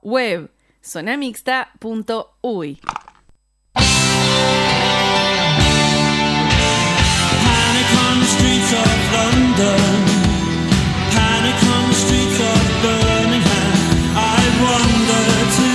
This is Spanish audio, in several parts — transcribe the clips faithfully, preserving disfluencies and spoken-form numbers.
Web zonamixta punto uy. Panic on the streets of London, panic on the streets of Birmingham. I wonder to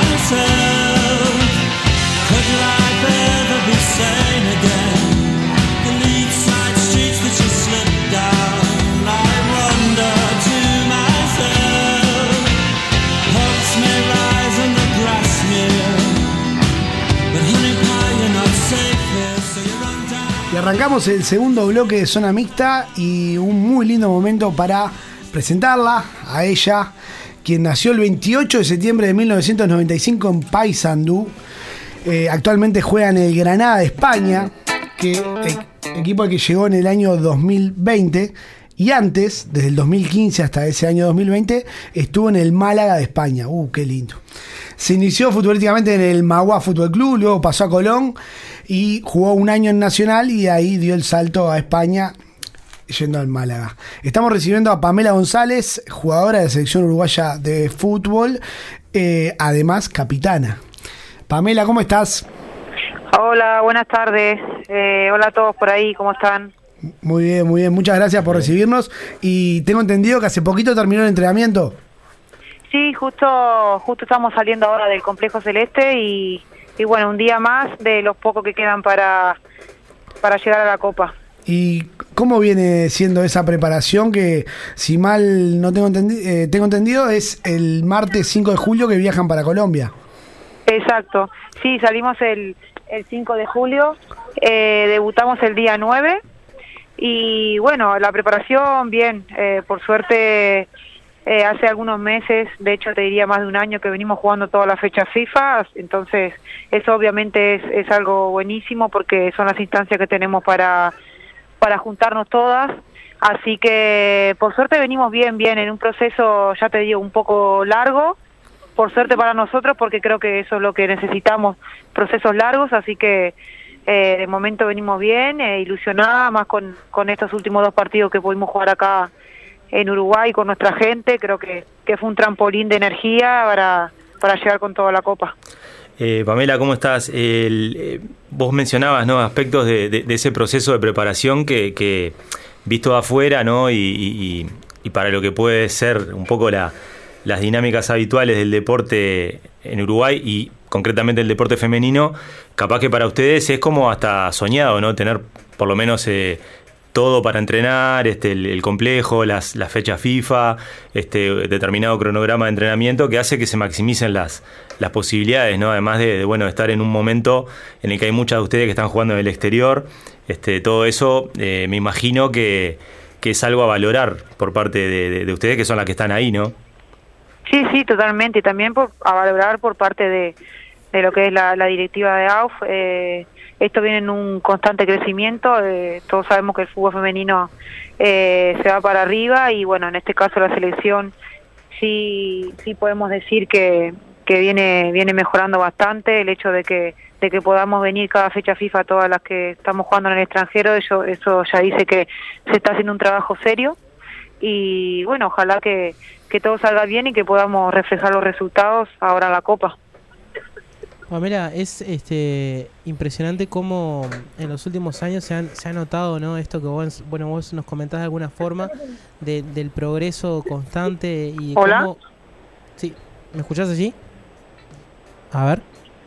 myself, could life ever be sane again? The lead side streets that you slip down. I wonder to myself, hopes may rise and the grass near, but honey pie you're not safe here, so you run down. Y arrancamos el segundo bloque de Zona Mixta y un muy lindo momento para presentarla a ella, quien nació el veintiocho de septiembre de mil novecientos noventa y cinco en Paysandú. Eh, actualmente juega en el Granada de España, que, eh, equipo al que llegó en el año dos mil veinte. Y antes, desde el dos mil quince hasta ese año dos mil veinte, estuvo en el Málaga de España. ¡Uh, qué lindo! Se inició futbolísticamente en el Magua Fútbol Club, luego pasó a Colón y jugó un año en Nacional y ahí dio el salto a España yendo al Málaga. Estamos recibiendo a Pamela González, jugadora de la selección uruguaya de fútbol, eh, además capitana. Pamela, ¿cómo estás? Hola, buenas tardes. Eh, hola a todos por ahí, ¿cómo están? Muy bien, muy bien. Muchas gracias por recibirnos. Y tengo entendido que hace poquito terminó el entrenamiento. Sí, justo justo estamos saliendo ahora del Complejo Celeste y, y bueno, un día más de los pocos que quedan para, para llegar a la Copa. ¿Y cómo viene siendo esa preparación que, si mal no tengo, entendi- eh, tengo entendido, es el martes cinco de julio que viajan para Colombia? Exacto. Sí, salimos el, el cinco de julio, eh, debutamos el día nueve y bueno, la preparación bien, eh, por suerte eh, hace algunos meses, de hecho te diría más de un año que venimos jugando todas las fechas FIFA, entonces eso obviamente es, es algo buenísimo porque son las instancias que tenemos para, para juntarnos todas, así que por suerte venimos bien, bien, en un proceso, ya te digo, un poco largo, por suerte para nosotros porque creo que eso es lo que necesitamos, procesos largos, así que eh, de momento venimos bien, eh, ilusionada más con, con estos últimos dos partidos que pudimos jugar acá en Uruguay con nuestra gente, creo que, que fue un trampolín de energía para, para llegar con toda la Copa. Eh, Pamela, ¿cómo estás? El, eh, vos mencionabas, ¿no?, aspectos de, de, de ese proceso de preparación que, que visto de afuera, ¿no?, y, y, y para lo que puede ser un poco la, las dinámicas habituales del deporte en Uruguay y concretamente el deporte femenino, capaz que para ustedes es como hasta soñado, ¿no?, tener por lo menos eh, todo para entrenar, este, el, el complejo, las, las fechas FIFA, este, determinado cronograma de entrenamiento que hace que se maximicen las, las posibilidades, ¿no? Además de, de bueno, estar en un momento en el que hay muchas de ustedes que están jugando en el exterior, este, todo eso eh, me imagino que, que es algo a valorar por parte de, de, de ustedes que son las que están ahí, ¿no? Sí, sí, totalmente, y también por, a valorar por parte de, de lo que es la, la directiva de A U F, eh, esto viene en un constante crecimiento, eh, todos sabemos que el fútbol femenino eh, se va para arriba y bueno, en este caso la selección sí sí podemos decir que, que viene viene mejorando bastante, el hecho de que de que podamos venir cada fecha FIFA todas las que estamos jugando en el extranjero, eso, eso ya dice que se está haciendo un trabajo serio y bueno, ojalá que, que todo salga bien y que podamos reflejar los resultados ahora en la Copa. Pamela, es este impresionante cómo en los últimos años se, han, se ha notado, ¿no?, esto que vos, bueno, vos nos comentás de alguna forma de, del progreso constante y ¿Hola? cómo... Sí, ¿me escuchás allí? A ver.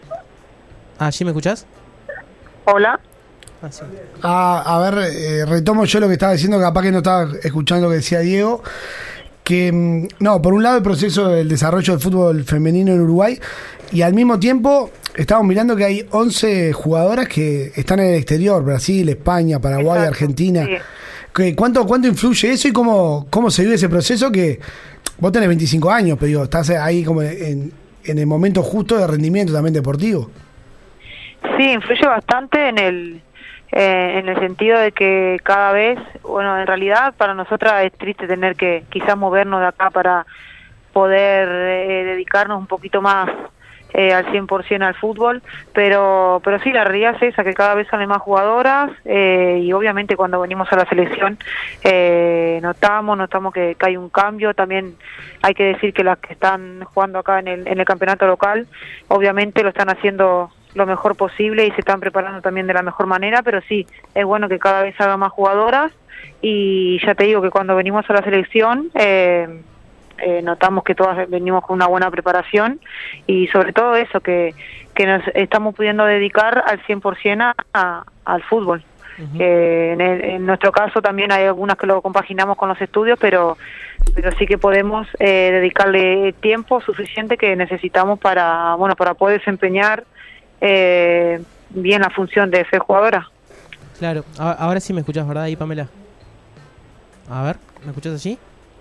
Ah, ¿sí me escuchás? Hola. Ah, sí. Ah, a ver, eh, retomo yo lo que estaba diciendo, capaz que no estaba escuchando lo que decía Diego. Que, no, por un lado el proceso del desarrollo del fútbol femenino en Uruguay y al mismo tiempo estamos mirando que hay once jugadoras que están en el exterior, Brasil, España, Paraguay, Exacto, Argentina. sí. ¿Qué, cuánto, ¿Cuánto influye eso y cómo, cómo se vive ese proceso? Que vos tenés veinticinco años, pero digo, estás ahí como en, en el momento justo de rendimiento también deportivo. Sí, influye bastante en el eh, en el sentido de que cada vez, bueno, en realidad para nosotras es triste tener que quizás movernos de acá para poder eh, dedicarnos un poquito más eh, al cien por ciento al fútbol, pero pero sí, la realidad es esa, que cada vez salen más jugadoras, eh, y obviamente cuando venimos a la selección eh, notamos, notamos que, que hay un cambio. También hay que decir que las que están jugando acá en el, en el campeonato local, obviamente lo están haciendo lo mejor posible y se están preparando también de la mejor manera, pero sí, es bueno que cada vez haga más jugadoras, y ya te digo que cuando venimos a la selección eh, eh, notamos que todas venimos con una buena preparación, y sobre todo eso, que, que nos estamos pudiendo dedicar al cien por ciento a, a, al fútbol. Uh-huh. eh, en, el, en nuestro caso también hay algunas que lo compaginamos con los estudios, pero pero sí que podemos eh, dedicarle tiempo suficiente que necesitamos para, bueno, para poder desempeñar eh, bien la función de ser jugadora. Claro, ahora sí me escuchás, ¿verdad ahí, Pamela? A ver, ¿me escuchás allí?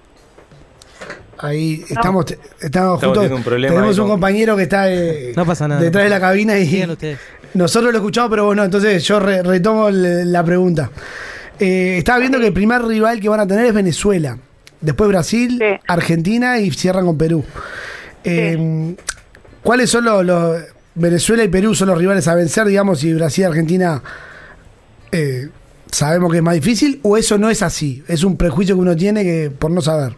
Ahí estamos, te- estamos, Estamos justo, teniendo un problema tenemos ahí un con- compañero que está eh, No pasa nada. detrás de la cabina y Sigan ustedes. nosotros lo escuchamos, pero bueno, entonces yo re- retomo le- la pregunta. Eh, estaba viendo que el primer rival que van a tener es Venezuela, después Brasil, Sí. Argentina y cierran con Perú. Eh, ¿Cuáles son los, los- Venezuela y Perú son los rivales a vencer, digamos, y Brasil y Argentina eh, sabemos que es más difícil, o eso no es así? Es un prejuicio que uno tiene que por no saber.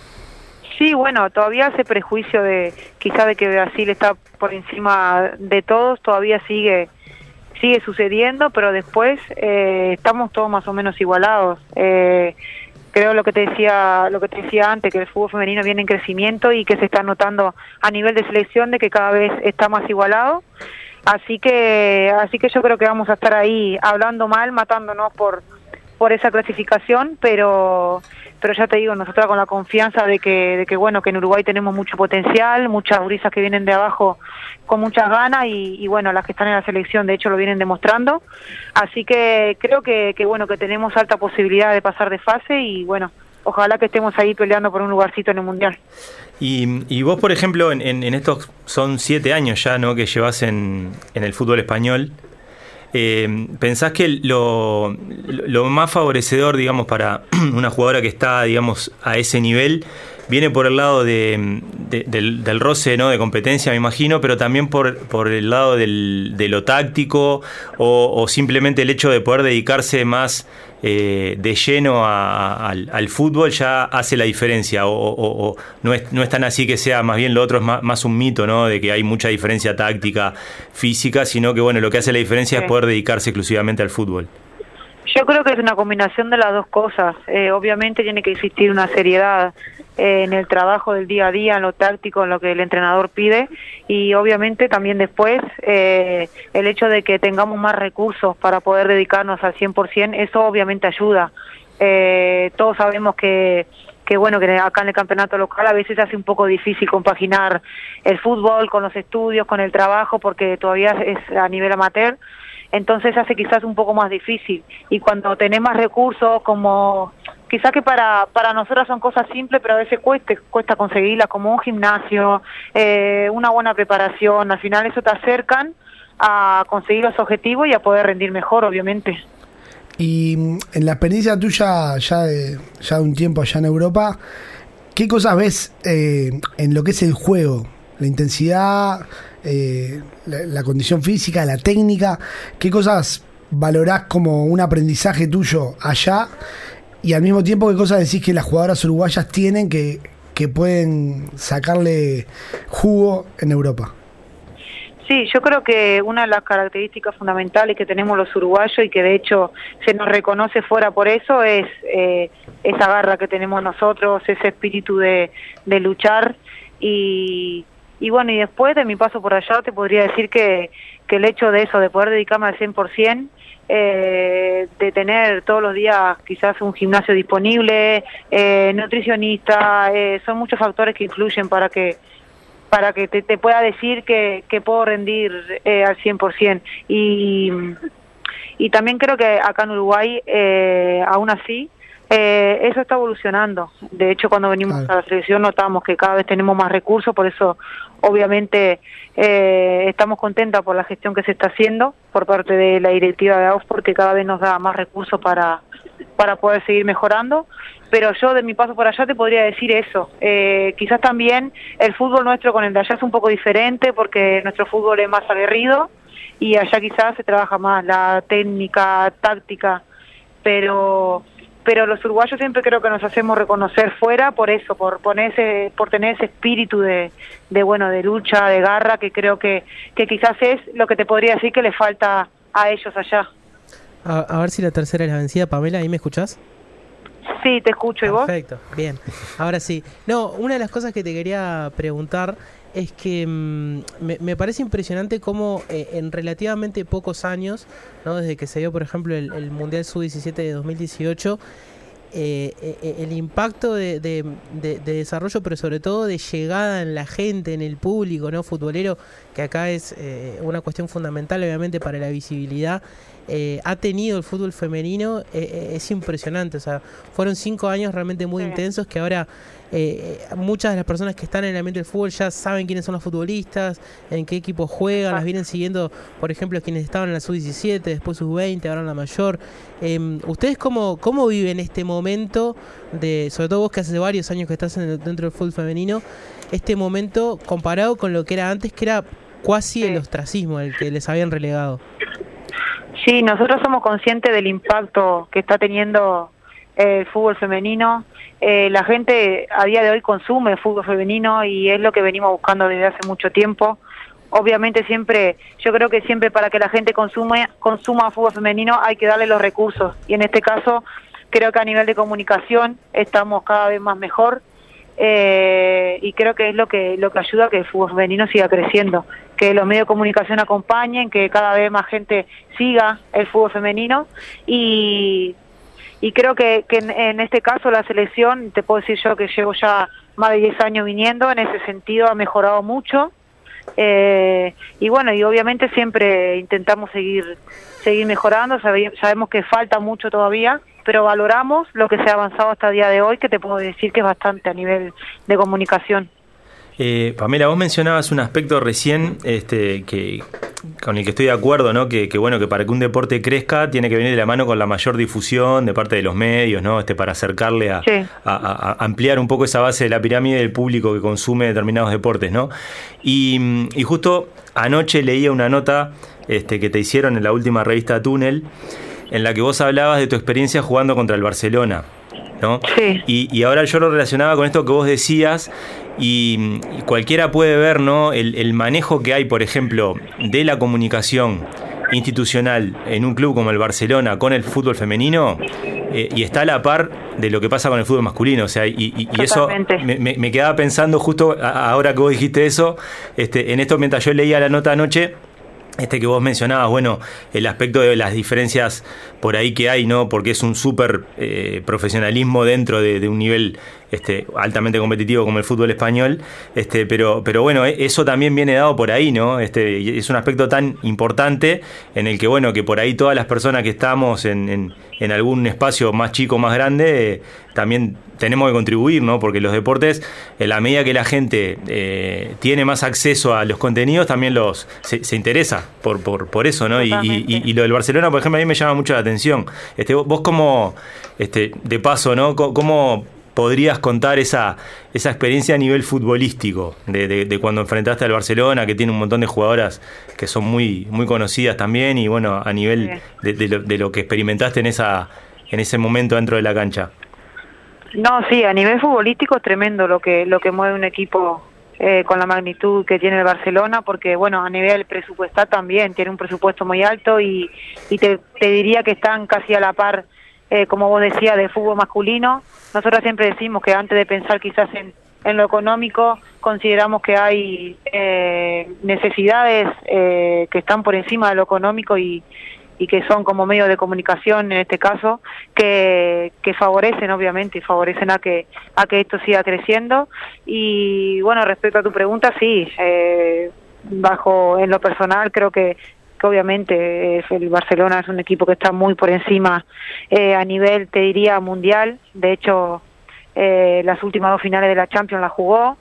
Sí, bueno, todavía ese prejuicio de quizá de que Brasil está por encima de todos todavía sigue sigue sucediendo, pero después eh, estamos todos más o menos igualados. Eh, creo lo que te decía lo que te decía antes, que el fútbol femenino viene en crecimiento y que se está notando a nivel de selección de que cada vez está más igualado. Así que así que yo creo que vamos a estar ahí hablando mal, matándonos por por esa clasificación, pero pero ya te digo, nosotros con la confianza de que de que bueno, que en Uruguay tenemos mucho potencial, muchas gurisas que vienen de abajo con muchas ganas, y, y bueno, las que están en la selección de hecho lo vienen demostrando, así que creo que, que bueno, que tenemos alta posibilidad de pasar de fase, y bueno, ojalá que estemos ahí peleando por un lugarcito en el Mundial. Y, y vos, por ejemplo, en, en, en estos son siete años ya, ¿no?, que llevas en, en el fútbol español. Eh, ¿Pensás que lo, lo más favorecedor, digamos, para una jugadora que está, digamos, a ese nivel, viene por el lado de, de, del, del roce, ¿no?, de competencia, me imagino, pero también por, por el lado del, de lo táctico, o, o simplemente el hecho de poder dedicarse más eh, de lleno a, a, al, al fútbol ya hace la diferencia, o, o, o no, es, no es tan así que sea, más bien lo otro es más, más un mito, ¿no?, de que hay mucha diferencia táctica, física, sino que bueno, lo que hace la diferencia Sí. es poder dedicarse exclusivamente al fútbol? Yo creo que es una combinación de las dos cosas. Eh, obviamente tiene que existir una seriedad eh, en el trabajo del día a día, en lo táctico, en lo que el entrenador pide, y obviamente también después eh, el hecho de que tengamos más recursos para poder dedicarnos al cien por ciento, eso obviamente ayuda. Eh, todos sabemos que que bueno, que acá en el campeonato local a veces hace un poco difícil compaginar el fútbol con los estudios, con el trabajo, porque todavía es a nivel amateur, entonces hace quizás un poco más difícil. Y cuando tenés más recursos, como quizás que para para nosotras son cosas simples, pero a veces cuesta, cuesta conseguirlas, como un gimnasio, eh, una buena preparación, al final eso te acercan a conseguir los objetivos y a poder rendir mejor, obviamente. Y mm, en la experiencia tuya ya de, ya de un tiempo allá en Europa, ¿qué cosas ves eh, en lo que es el juego? La intensidad, eh, la, la condición física, la técnica, ¿qué cosas valorás como un aprendizaje tuyo allá? Y al mismo tiempo, ¿qué cosas decís que las jugadoras uruguayas tienen que, que pueden sacarle jugo en Europa? Sí, yo creo que una de las características fundamentales que tenemos los uruguayos, y que de hecho se nos reconoce fuera por eso, es eh, esa garra que tenemos nosotros, ese espíritu de, de luchar. Y, y bueno, y después de mi paso por allá te podría decir que, que el hecho de eso, de poder dedicarme al cien por ciento, eh, de tener todos los días quizás un gimnasio disponible, eh, nutricionista, eh, son muchos factores que influyen para que para que te, te pueda decir que, que puedo rendir eh, al cien por ciento. Y, y también creo que acá en Uruguay, eh, aún así, eh, eso está evolucionando. De hecho, cuando venimos Claro. a la selección notamos que cada vez tenemos más recursos, por eso obviamente eh, estamos contentas por la gestión que se está haciendo por parte de la directiva de A U F, porque cada vez nos da más recursos para, para poder seguir mejorando. pero yo de mi paso por allá te podría decir eso. Eh, quizás también el fútbol nuestro con el de allá es un poco diferente porque nuestro fútbol es más aguerrido y allá quizás se trabaja más la técnica, táctica, pero pero los uruguayos siempre creo que nos hacemos reconocer fuera por eso, por poner ese, por tener ese espíritu de, de bueno, de lucha, de garra, que creo que, que quizás es lo que te podría decir que le falta a ellos allá. A, a ver si la tercera es la vencida, Pamela, ¿ahí me escuchás? Sí, te escucho, ¿y vos? Perfecto, bien, ahora sí. No, una de las cosas que te quería preguntar es que mmm, me, me parece impresionante cómo eh, en relativamente pocos años, ¿no? Desde que se dio, por ejemplo, el, el Mundial sub diecisiete de dos mil dieciocho, eh, eh, el impacto de, de, de, de desarrollo, pero sobre todo de llegada en la gente, en el público, ¿no? Futbolero, que acá es eh, una cuestión fundamental, obviamente, para la visibilidad. Eh, ha tenido el fútbol femenino, eh, es impresionante, o sea, fueron cinco años realmente muy sí. intensos que ahora eh, muchas de las personas que están en el ambiente del fútbol ya saben quiénes son los futbolistas, en qué equipos juegan, las vienen siguiendo, por ejemplo, quienes estaban en la sub diecisiete, después sub veinte, ahora en la mayor. Eh, ¿Ustedes cómo, cómo viven este momento, de, sobre todo vos que hace varios años que estás en el, dentro del fútbol femenino, este momento comparado con lo que era antes, que era casi sí. el ostracismo, el que les habían relegado? Sí, nosotros somos conscientes del impacto que está teniendo el fútbol femenino. Eh, la gente a día de hoy consume el fútbol femenino y es lo que venimos buscando desde hace mucho tiempo. Obviamente siempre, yo creo que siempre para que la gente consume, consuma fútbol femenino hay que darle los recursos. Y en este caso creo que a nivel de comunicación estamos cada vez más mejor. Eh, y creo que es lo que lo que ayuda a que el fútbol femenino siga creciendo, que los medios de comunicación acompañen, que cada vez más gente siga el fútbol femenino y, y creo que, que en, en este caso la selección, te puedo decir yo que llevo ya más de diez años viniendo, en ese sentido ha mejorado mucho. Eh, y bueno, y obviamente siempre intentamos seguir seguir mejorando, sabe, sabemos que falta mucho todavía, pero valoramos lo que se ha avanzado hasta el día de hoy, que te puedo decir que es bastante a nivel de comunicación. Eh, Pamela, vos mencionabas un aspecto recién este, que con el que estoy de acuerdo, ¿no? Que, que bueno, que para que un deporte crezca tiene que venir de la mano con la mayor difusión de parte de los medios, ¿no? Este, para acercarle a, sí. a, a, a ampliar un poco esa base de la pirámide del público que consume determinados deportes, ¿no? Y, y justo anoche leía una nota este, que te hicieron en la última revista Túnel, en la que vos hablabas de tu experiencia jugando contra el Barcelona, ¿no? Sí. Y, y ahora yo lo relacionaba con esto que vos decías y, y cualquiera puede ver, ¿no? El, el manejo que hay, por ejemplo, de la comunicación institucional en un club como el Barcelona con el fútbol femenino eh, y está a la par de lo que pasa con el fútbol masculino, o sea, y, y, y eso me, me, me quedaba pensando justo a, ahora que vos dijiste eso, este, en esto mientras yo leía la nota anoche. Este que vos mencionabas, bueno, el aspecto de las diferencias por ahí que hay, ¿no? Porque es un súper eh, profesionalismo dentro de, de un nivel este, altamente competitivo como el fútbol español, este, pero, pero bueno, eso también viene dado por ahí, ¿no? Este, es un aspecto tan importante en el que, bueno, que por ahí todas las personas que estamos en, en, en algún espacio más chico, más grande, eh, también tenemos que contribuir, ¿no? Porque los deportes, en la medida que la gente eh, tiene más acceso a los contenidos, también los se, se interesa por, por, por eso, ¿no? Y, y, y lo del Barcelona, por ejemplo, a mí me llama mucho la atención. Este, vos como, este, de paso, ¿no? ¿Cómo podrías contar esa, esa experiencia a nivel futbolístico de, de, de cuando enfrentaste al Barcelona, que tiene un montón de jugadoras que son muy, muy conocidas también, y bueno, a nivel de, de, lo, de lo que experimentaste en esa, en ese momento dentro de la cancha? No, sí, a nivel futbolístico es tremendo lo que lo que mueve un equipo eh, con la magnitud que tiene el Barcelona, porque bueno, a nivel presupuestal también tiene un presupuesto muy alto y, y te, te diría que están casi a la par, eh, como vos decías, de fútbol masculino. Nosotros siempre decimos que antes de pensar quizás en, en lo económico, consideramos que hay eh, necesidades eh, que están por encima de lo económico y y que son como medios de comunicación en este caso que, que favorecen obviamente y favorecen a que a que esto siga creciendo. Y bueno, respecto a tu pregunta, sí, eh, bajo en lo personal creo que, que obviamente el Barcelona es un equipo que está muy por encima eh, a nivel, te diría, mundial. De hecho, eh, las últimas dos finales de la Champions la jugó.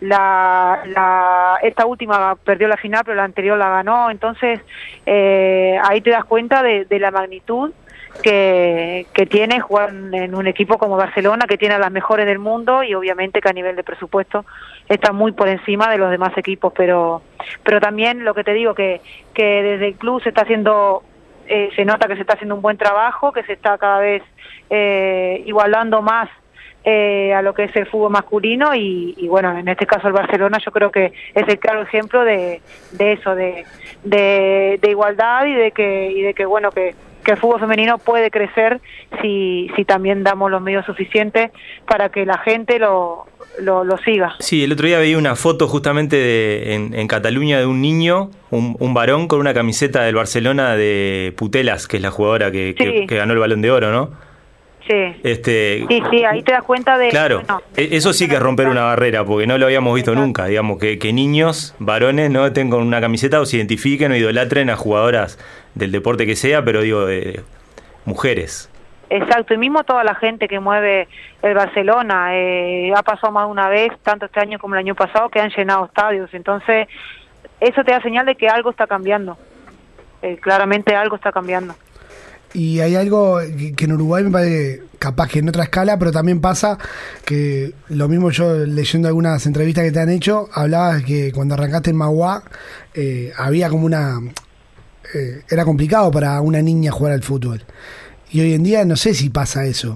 La, la, esta última perdió la final, pero la anterior la ganó. Entonces, eh, ahí te das cuenta de, de la magnitud que, que tiene jugar en un equipo como Barcelona, que tiene a las mejores del mundo y obviamente que a nivel de presupuesto está muy por encima de los demás equipos, pero pero también lo que te digo, que, que desde el club se está haciendo, eh, se nota que se está haciendo un buen trabajo, que se está cada vez eh, igualando más eh, a lo que es el fútbol masculino y, y bueno, en este caso el Barcelona yo creo que es el claro ejemplo de, de eso, de, de, de igualdad y de que, y de que bueno, que que el fútbol femenino puede crecer si, si también damos los medios suficientes para que la gente lo, lo, lo siga. Sí, el otro día veía una foto justamente de, en, en Cataluña de un niño, un, un varón con una camiseta del Barcelona de Putellas, que es la jugadora que, sí. que, que ganó el Balón de Oro, ¿no? Sí. Este, sí, sí, ahí te das cuenta de... Claro, bueno, eso sí que es romper una barrera, porque no lo habíamos visto Exacto. nunca, digamos, que, que niños, varones, no estén con una camiseta o se identifiquen o idolatren a jugadoras del deporte que sea, pero digo, de mujeres. Exacto, y mismo toda la gente que mueve el Barcelona, eh, ha pasado más de una vez, tanto este año como el año pasado, que han llenado estadios, entonces eso te da señal de que algo está cambiando, eh, claramente algo está cambiando. Y hay algo que, que en Uruguay me parece capaz que en otra escala, pero también pasa que lo mismo yo leyendo algunas entrevistas que te han hecho, hablabas que cuando arrancaste en Magua eh, había como una... Eh, era complicado para una niña jugar al fútbol. Y hoy en día no sé si pasa eso.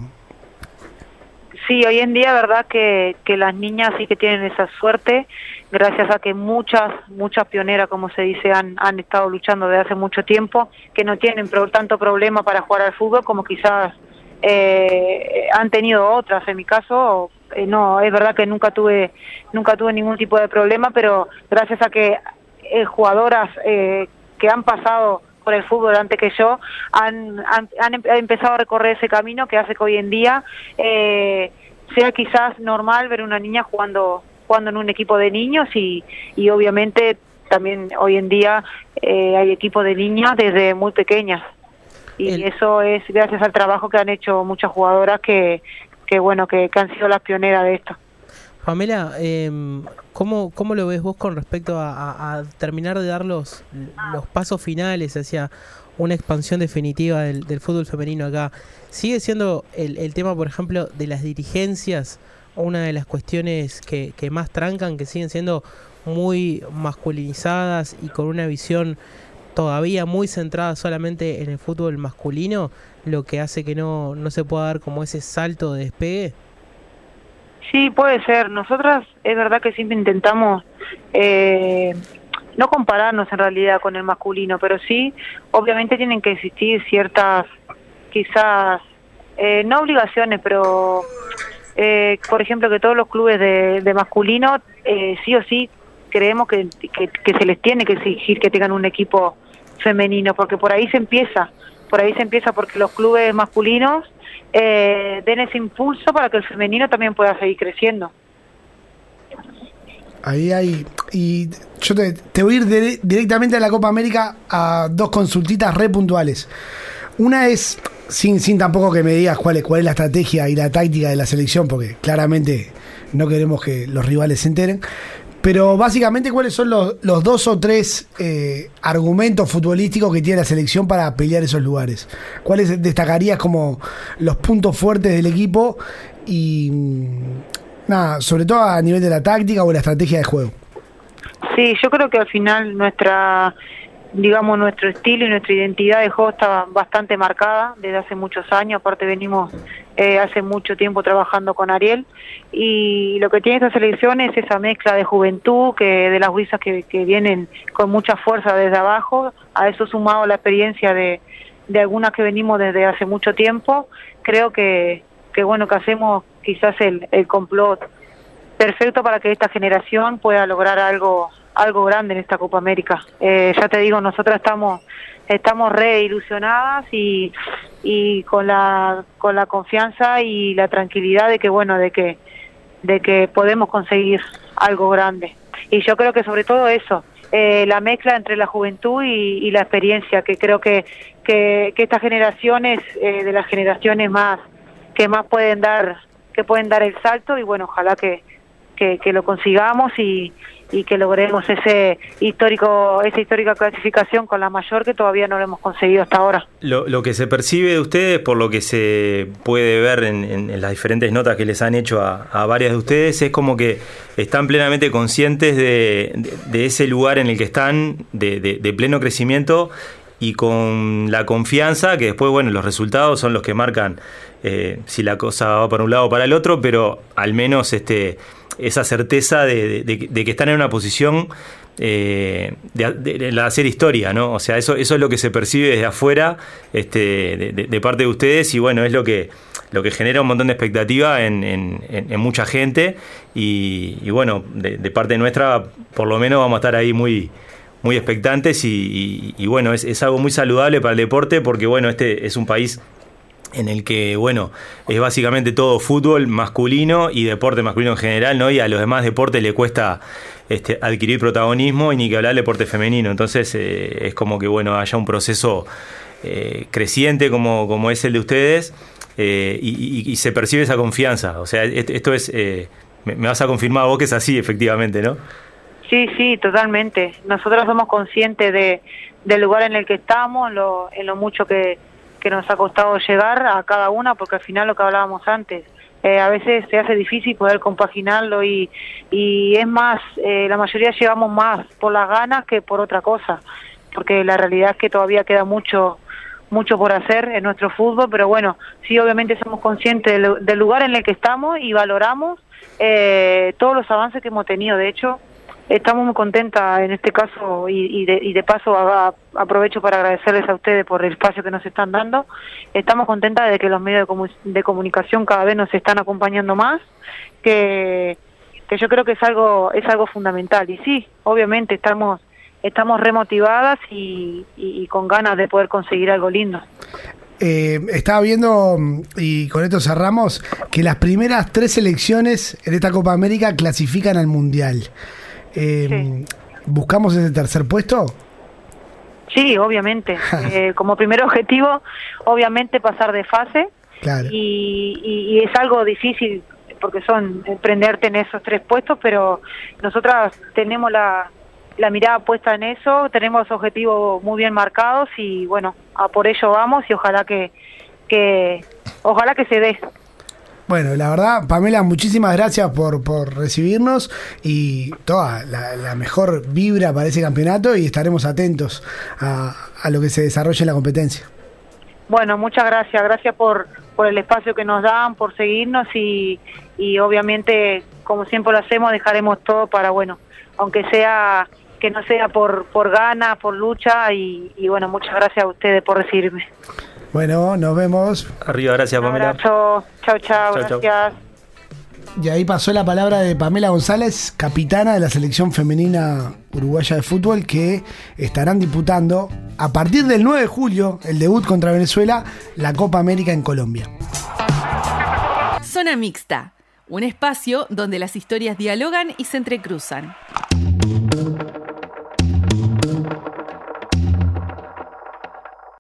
Sí, hoy en día, verdad que, que las niñas sí que tienen esa suerte, gracias a que muchas, muchas pioneras, como se dice, han, han estado luchando desde hace mucho tiempo, que no tienen pro, tanto problema para jugar al fútbol como quizás eh, han tenido otras. En mi caso, eh, no, es verdad que nunca tuve, nunca tuve ningún tipo de problema, pero gracias a que eh, jugadoras eh, que han pasado por el fútbol antes que yo, han, han, han empezado a recorrer ese camino que hace que hoy en día eh, sea quizás normal ver una niña jugando jugando en un equipo de niños y, y obviamente también hoy en día eh, hay equipos de niñas desde muy pequeñas y el... eso es gracias al trabajo que han hecho muchas jugadoras que, que bueno, que, que han sido las pioneras de esto. Pamela, eh, ¿cómo, ¿cómo lo ves vos con respecto a, a, a terminar de dar los, los pasos finales hacia una expansión definitiva del, del fútbol femenino acá? ¿Sigue siendo el, el tema, por ejemplo, de las dirigencias una de las cuestiones que, que más trancan, que siguen siendo muy masculinizadas y con una visión todavía muy centrada solamente en el fútbol masculino, lo que hace que no, no se pueda dar como ese salto de despegue? Sí, puede ser. Nosotras es verdad que siempre intentamos eh, no compararnos en realidad con el masculino, pero sí, obviamente tienen que existir ciertas, quizás, eh, no obligaciones, pero, eh, por ejemplo, que todos los clubes de, de masculino, eh, sí o sí, creemos que, que, que se les tiene que exigir que tengan un equipo femenino, porque por ahí se empieza, por ahí se empieza porque los clubes masculinos Eh, den ese impulso para que el femenino también pueda seguir creciendo. Ahí hay, y yo te, te voy a ir de, directamente a la Copa América a dos consultitas re puntuales. Una es, sin, sin tampoco que me digas cuál es, cuál es la estrategia y la táctica de la selección, porque claramente no queremos que los rivales se enteren, pero básicamente cuáles son los, los dos o tres eh, argumentos futbolísticos que tiene la selección para pelear esos lugares. ¿Cuáles destacarías como los puntos fuertes del equipo y nada, sobre todo a nivel de la táctica o la estrategia de juego? Sí, yo creo que al final nuestra, digamos, nuestro estilo y nuestra identidad de juego está bastante marcada desde hace muchos años. Aparte venimos eh, hace mucho tiempo trabajando con Ariel, y lo que tiene esta selección es esa mezcla de juventud, que de las guisas que, que vienen con mucha fuerza desde abajo, a eso sumado la experiencia de, de algunas que venimos desde hace mucho tiempo. Creo que, que bueno, que hacemos quizás el, el complot perfecto para que esta generación pueda lograr algo algo grande en esta Copa América. Eh, ya te digo, nosotras estamos estamos re ilusionadas y y con la con la confianza y la tranquilidad de que bueno, de que de que podemos conseguir algo grande. Y yo creo que sobre todo eso, eh, la mezcla entre la juventud y, y la experiencia, que creo que que, que estas generaciones eh, de las generaciones más que más pueden dar que pueden dar el salto, y bueno, ojalá que que, que lo consigamos y, y que logremos ese histórico esa histórica clasificación con la mayor, que todavía no lo hemos conseguido hasta ahora. Lo, lo que se percibe de ustedes, por lo que se puede ver en, en, en las diferentes notas que les han hecho a, a varias de ustedes, es como que están plenamente conscientes de, de, de ese lugar en el que están, de, de, de pleno crecimiento, y con la confianza que después, bueno, los resultados son los que marcan eh, si la cosa va para un lado o para el otro, pero al menos este esa certeza de, de, de que están en una posición eh, de, de, de hacer historia, ¿no? O sea, eso, eso es lo que se percibe desde afuera, este, de, de, de parte de ustedes, y bueno, es lo que lo que genera un montón de expectativa en, en, en, en mucha gente, y, y bueno, de, de parte nuestra, por lo menos vamos a estar ahí muy muy expectantes, y, y, y bueno, es, es algo muy saludable para el deporte, porque bueno, este es un país en el que, bueno, es básicamente todo fútbol masculino y deporte masculino en general, ¿no? Y a los demás deportes le cuesta este, adquirir protagonismo, y ni que hablar del deporte femenino. Entonces eh, es como que, bueno, haya un proceso eh, creciente como, como es el de ustedes, eh, y, y, y se percibe esa confianza. O sea, esto es, eh, me, me vas a confirmar vos que es así, efectivamente, ¿no? Sí, sí, totalmente. Nosotros somos conscientes de, del lugar en el que estamos, lo, en lo mucho que, que nos ha costado llegar a cada una, porque al final lo que hablábamos antes, eh, a veces se hace difícil poder compaginarlo, y, y es más, eh, la mayoría llevamos más por las ganas que por otra cosa, porque la realidad es que todavía queda mucho mucho por hacer en nuestro fútbol, pero bueno, sí, obviamente somos conscientes del, del lugar en el que estamos y valoramos eh, todos los avances que hemos tenido. De hecho, estamos muy contentas en este caso, y, y, de, y de paso a, a, aprovecho para agradecerles a ustedes por el espacio que nos están dando. Estamos contentas de que los medios de, comu de comunicación cada vez nos están acompañando más, que, que yo creo que es algo es algo fundamental. Y sí, obviamente estamos estamos remotivadas y, y, y con ganas de poder conseguir algo lindo. Eh, estaba viendo, y con esto cerramos, que las primeras tres selecciones en esta Copa América clasifican al Mundial. Eh, sí. ¿Buscamos ese tercer puesto? Sí, obviamente. eh, como primer objetivo, obviamente pasar de fase. Claro. Y, y, y es algo difícil porque son emprenderte en esos tres puestos, pero nosotras tenemos la, la mirada puesta en eso, tenemos objetivos muy bien marcados y bueno, a por ello vamos, y ojalá que, que ojalá que se dé. Bueno, la verdad, Pamela, muchísimas gracias por, por recibirnos, y toda la, la mejor vibra para ese campeonato, y estaremos atentos a, a lo que se desarrolle en la competencia. Bueno, muchas gracias, gracias por, por el espacio que nos dan, por seguirnos, y, y obviamente, como siempre lo hacemos, dejaremos todo para, bueno, aunque sea que no sea por, por ganas, por lucha, y, y bueno, muchas gracias a ustedes por recibirme. Bueno, nos vemos. Arriba, gracias, Pamela. Un abrazo. Chau, chau, gracias. Chau. Y ahí pasó la palabra de Pamela González, capitana de la selección femenina uruguaya de fútbol, que estarán disputando a partir del nueve de julio, el debut contra Venezuela, la Copa América en Colombia. Zona Mixta, un espacio donde las historias dialogan y se entrecruzan.